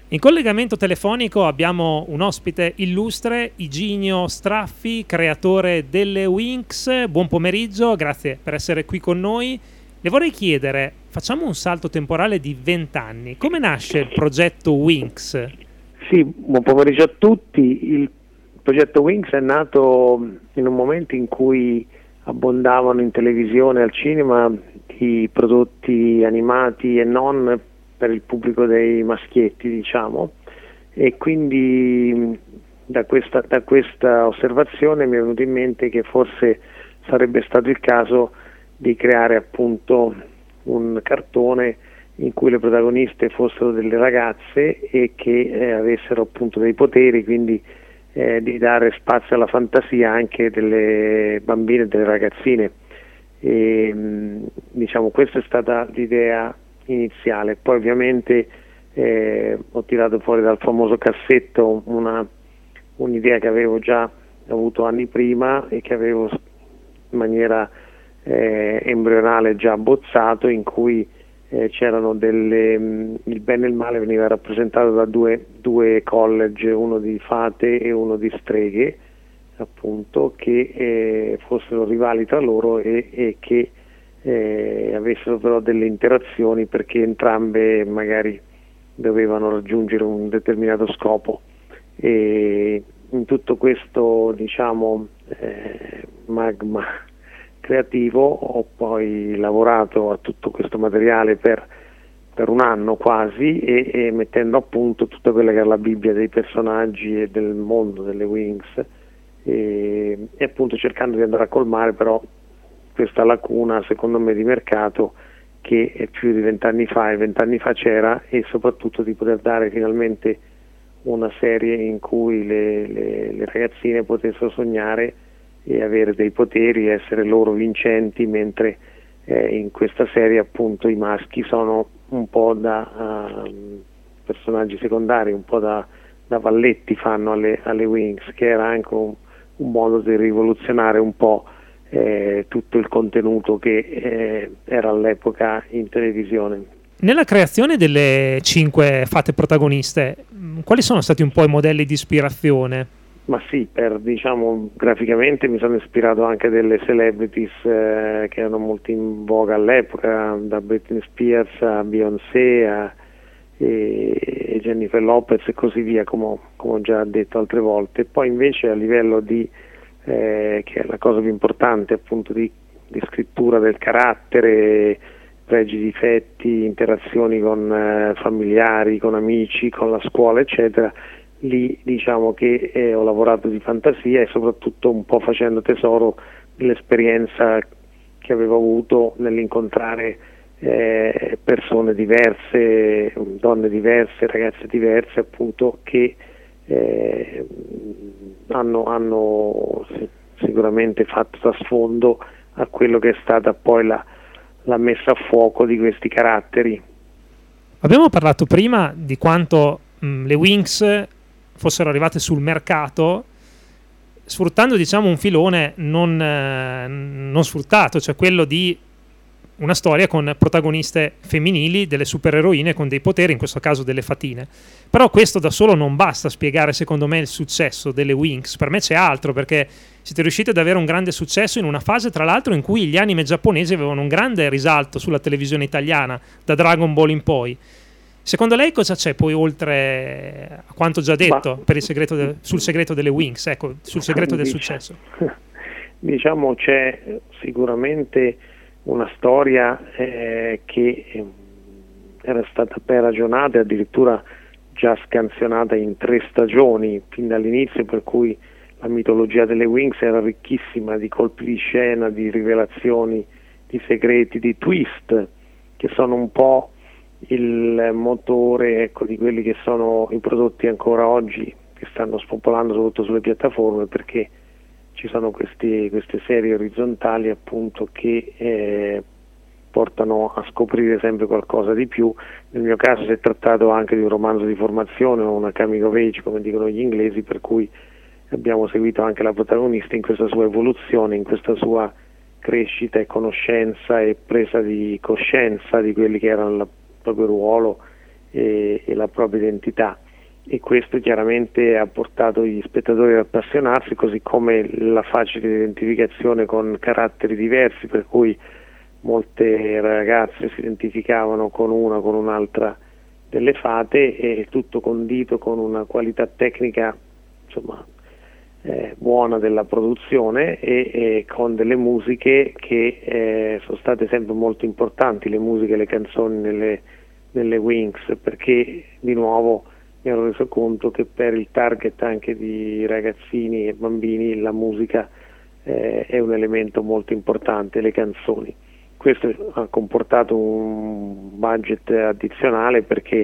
In collegamento telefonico abbiamo un ospite illustre, Iginio Straffi, creatore delle Winx. Buon pomeriggio, grazie per essere qui con noi. Le vorrei chiedere, facciamo un salto temporale di 20 anni. Come nasce il progetto Winx? Sì, buon pomeriggio a tutti. Il progetto Winx è nato in un momento in cui abbondavano in televisione e al cinema i prodotti animati e non per il pubblico dei maschietti, diciamo, e quindi da questa osservazione mi è venuto in mente che forse sarebbe stato il caso di creare appunto un cartone in cui le protagoniste fossero delle ragazze e che avessero appunto dei poteri, quindi di dare spazio alla fantasia anche delle bambine e delle ragazzine. E, diciamo, questa è stata l'idea iniziale. Poi ovviamente ho tirato fuori dal famoso cassetto un'idea che avevo già avuto anni prima e che avevo in maniera embrionale già abbozzato, in cui c'erano il bene e il male veniva rappresentato da due college, uno di fate e uno di streghe, appunto, che fossero rivali tra loro e che avessero però delle interazioni, perché entrambe magari dovevano raggiungere un determinato scopo. E in tutto questo, diciamo, magma creativo ho poi lavorato a tutto questo materiale per un anno quasi, e mettendo a punto tutta quella che era la Bibbia dei personaggi e del mondo delle Winx, e appunto cercando di andare a colmare però questa lacuna, secondo me, di mercato che è più di 20 anni fa, e 20 anni fa c'era, e soprattutto di poter dare finalmente una serie in cui le ragazzine potessero sognare e avere dei poteri, essere loro vincenti, mentre in questa serie appunto i maschi sono un po' da personaggi secondari, un po' da valletti fanno alle Winx, che era anche un modo di rivoluzionare un po' tutto il contenuto che era all'epoca in televisione. Nella creazione delle 5 fate protagoniste, quali sono stati un po' i modelli di ispirazione? Ma sì, diciamo, graficamente mi sono ispirato anche delle celebrities che erano molto in voga all'epoca, da Britney Spears a Beyoncé e Jennifer Lopez e così via, come ho già detto altre volte. Poi invece a livello che è la cosa più importante, appunto, di scrittura del carattere, pregi, difetti, interazioni con familiari, con amici, con la scuola, eccetera, lì diciamo che ho lavorato di fantasia e soprattutto un po' facendo tesoro dell'esperienza che avevo avuto nell'incontrare persone diverse, donne diverse, ragazze diverse, appunto, che hanno sicuramente fatto da sfondo a quello che è stata poi la messa a fuoco di questi caratteri. Abbiamo parlato prima di quanto le Winx fossero arrivate sul mercato sfruttando, diciamo, un filone non sfruttato, cioè quello di una storia con protagoniste femminili, delle supereroine con dei poteri, in questo caso delle fatine. Però questo da solo non basta a spiegare, secondo me, il successo delle Winx. Per me c'è altro, perché siete riusciti ad avere un grande successo in una fase, tra l'altro, in cui gli anime giapponesi avevano un grande risalto sulla televisione italiana, da Dragon Ball in poi. Secondo lei cosa c'è poi, oltre a quanto già detto, per il segreto sul segreto delle Winx, ecco, sul segreto del successo? Diciamo, c'è sicuramente una storia che era stata ben ragionata e addirittura già scansionata in 3 stagioni fin dall'inizio, per cui la mitologia delle Winx era ricchissima di colpi di scena, di rivelazioni, di segreti, di twist, che sono un po' il motore, ecco, di quelli che sono i prodotti ancora oggi che stanno spopolando soprattutto sulle piattaforme, perché ci sono queste serie orizzontali, appunto, che portano a scoprire sempre qualcosa di più. Nel mio caso si è trattato anche di un romanzo di formazione, o una coming of age, come dicono gli inglesi, per cui abbiamo seguito anche la protagonista in questa sua evoluzione, in questa sua crescita e conoscenza e presa di coscienza di quelli che erano il proprio ruolo e la propria identità, e questo chiaramente ha portato gli spettatori ad appassionarsi, così come la facile identificazione con caratteri diversi, per cui molte ragazze si identificavano con una, con un'altra delle fate, e tutto condito con una qualità tecnica insomma buona della produzione, e con delle musiche che sono state sempre molto importanti, le musiche, le canzoni nelle Wings, perché di nuovo mi ero reso conto che per il target anche di ragazzini e bambini la musica è un elemento molto importante, le canzoni. Questo ha comportato un budget addizionale, perché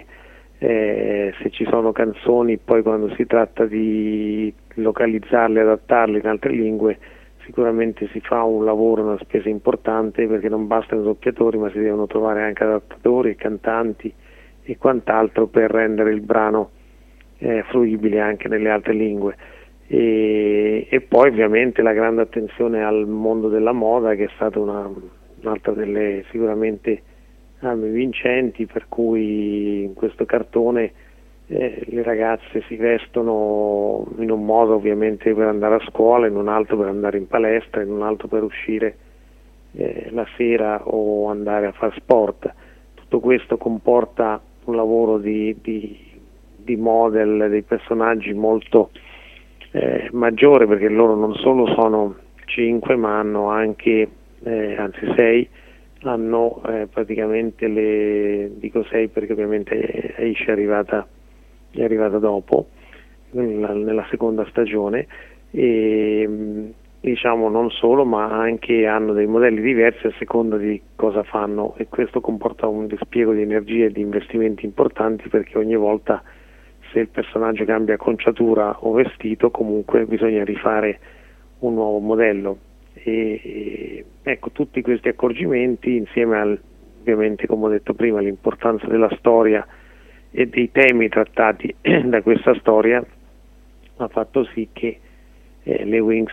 se ci sono canzoni, poi quando si tratta di localizzarle, adattarle in altre lingue, sicuramente si fa un lavoro, una spesa importante, perché non bastano i doppiatori, ma si devono trovare anche adattatori, cantanti e quant'altro per rendere il brano fruibile anche nelle altre lingue. E poi ovviamente la grande attenzione al mondo della moda, che è stata un'altra delle sicuramente armi vincenti, per cui in questo cartone le ragazze si vestono in un modo ovviamente per andare a scuola, in un altro per andare in palestra, in un altro per uscire la sera o andare a fare sport. Tutto questo comporta un lavoro di model dei personaggi molto maggiore, perché loro non solo sono 5 ma hanno anche anzi 6, hanno praticamente dico 6 perché ovviamente Aisha è arrivata dopo nella seconda stagione, e diciamo non solo, ma anche hanno dei modelli diversi a seconda di cosa fanno, e questo comporta un dispiego di energie e di investimenti importanti, perché ogni volta, se il personaggio cambia acconciatura o vestito, comunque bisogna rifare un nuovo modello. E ecco, tutti questi accorgimenti, insieme ovviamente, come ho detto prima, l'importanza della storia e dei temi trattati da questa storia, ha fatto sì che le Wings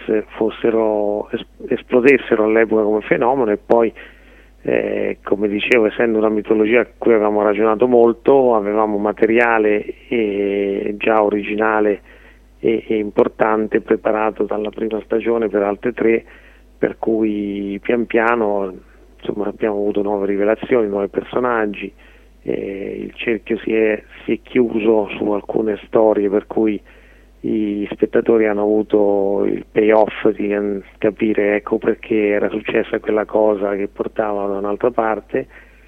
esplodessero all'epoca come fenomeno, e poi come dicevo, essendo una mitologia a cui avevamo ragionato molto, avevamo materiale già originale e importante preparato dalla prima stagione per altre 3, per cui pian piano insomma abbiamo avuto nuove rivelazioni, nuovi personaggi, il cerchio si è chiuso su alcune storie, per cui gli spettatori hanno avuto il payoff di capire ecco perché era successa quella cosa che portava da un'altra parte,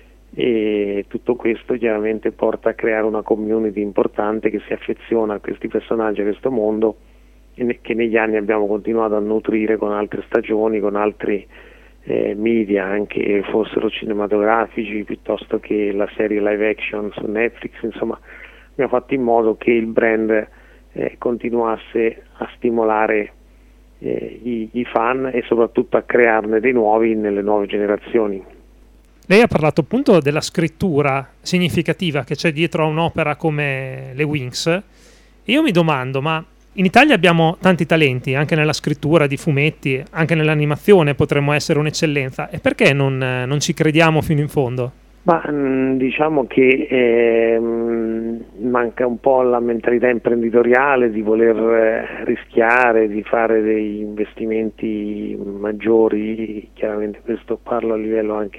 e tutto questo chiaramente porta a creare una community importante che si affeziona a questi personaggi, a questo mondo, che negli anni abbiamo continuato a nutrire con altre stagioni, con altri media, anche fossero cinematografici piuttosto che la serie live action su Netflix. Insomma, abbiamo fatto in modo che il brand continuasse a stimolare i fan, e soprattutto a crearne dei nuovi nelle nuove generazioni. Lei ha parlato appunto della scrittura significativa che c'è dietro a un'opera come le Wings, e io mi domando, ma in Italia abbiamo tanti talenti anche nella scrittura di fumetti, anche nell'animazione potremmo essere un'eccellenza, e perché non ci crediamo fino in fondo? Ma diciamo che manca un po' la mentalità imprenditoriale di voler rischiare, di fare degli investimenti maggiori. Chiaramente questo parlo a livello anche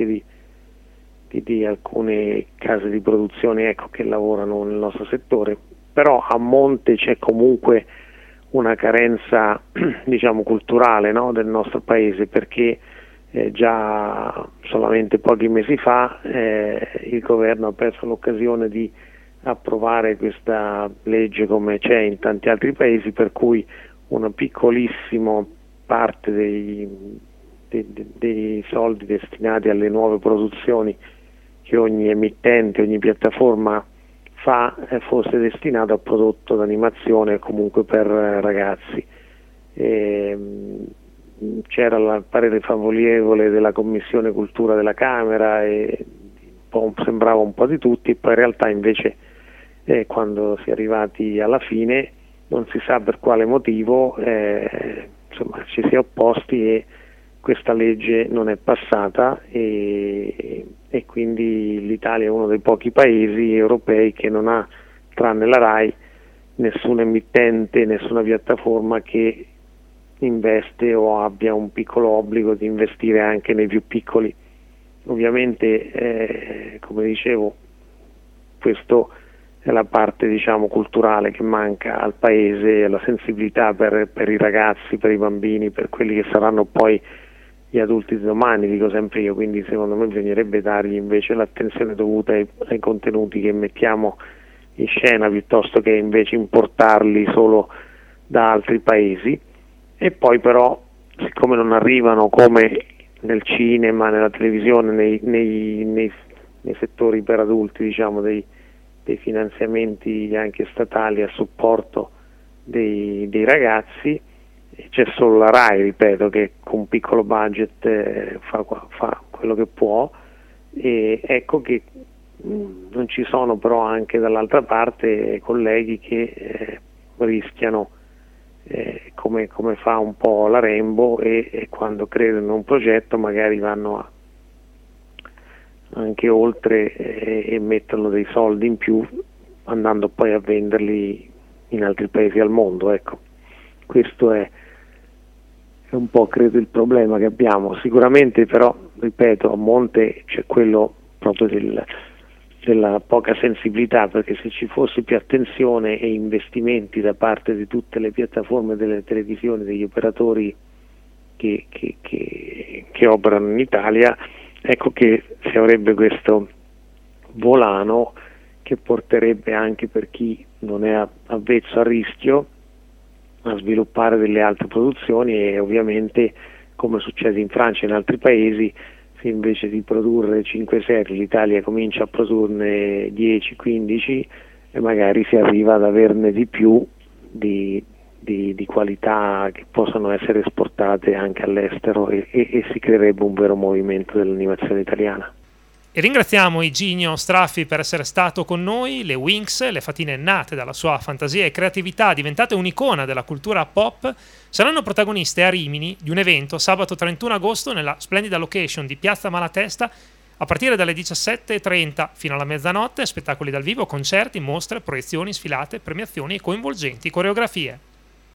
di alcune case di produzione, ecco, che lavorano nel nostro settore, però a monte c'è comunque una carenza diciamo culturale, no, del nostro paese, perché già solamente pochi mesi fa il governo ha perso l'occasione di approvare questa legge, come c'è in tanti altri paesi, per cui una piccolissima parte dei soldi destinati alle nuove produzioni che ogni emittente, ogni piattaforma fa, fosse destinato a prodotto d'animazione, comunque per ragazzi. C'era il parere favorevole della Commissione Cultura della Camera, e sembrava un po' di tutti, e poi in realtà invece quando si è arrivati alla fine non si sa per quale motivo insomma ci si è opposti, e questa legge non è passata e quindi l'Italia è uno dei pochi paesi europei che non ha, tranne la RAI, nessun emittente, nessuna piattaforma che investe o abbia un piccolo obbligo di investire anche nei più piccoli. Ovviamente, come dicevo, questo è la parte, diciamo, culturale che manca al paese, la sensibilità per i ragazzi, per i bambini, per quelli che saranno poi gli adulti di domani, dico sempre io. Quindi secondo me bisognerebbe dargli invece l'attenzione dovuta ai contenuti che mettiamo in scena, piuttosto che invece importarli solo da altri paesi. E poi però, siccome non arrivano come nel cinema, nella televisione, nei settori per adulti, diciamo, dei finanziamenti anche statali a supporto dei ragazzi, c'è solo la RAI, ripeto, che con un piccolo budget fa quello che può, e ecco che non ci sono però anche dall'altra parte colleghi che rischiano, come fa un po' la Rainbow, e quando credono in un progetto magari vanno anche oltre e mettono dei soldi in più, andando poi a venderli in altri paesi al mondo. Ecco, questo è un po', credo, il problema che abbiamo. Sicuramente però, ripeto, a monte c'è quello proprio della poca sensibilità, perché se ci fosse più attenzione e investimenti da parte di tutte le piattaforme delle televisioni, degli operatori che operano in Italia, ecco che si avrebbe questo volano che porterebbe anche, per chi non è avvezzo al rischio, a sviluppare delle altre produzioni. E ovviamente, come succede in Francia e in altri paesi, se invece di produrre 5 serie l'Italia comincia a produrne 10-15, e magari si arriva ad averne di più di qualità che possono essere esportate anche all'estero, e si creerebbe un vero movimento dell'animazione italiana. E ringraziamo Iginio Straffi per essere stato con noi. Le Winx, le fatine nate dalla sua fantasia e creatività, diventate un'icona della cultura pop, saranno protagoniste a Rimini di un evento sabato 31 agosto nella splendida location di Piazza Malatesta a partire dalle 17:30 fino alla mezzanotte. Spettacoli dal vivo, concerti, mostre, proiezioni, sfilate, premiazioni e coinvolgenti coreografie.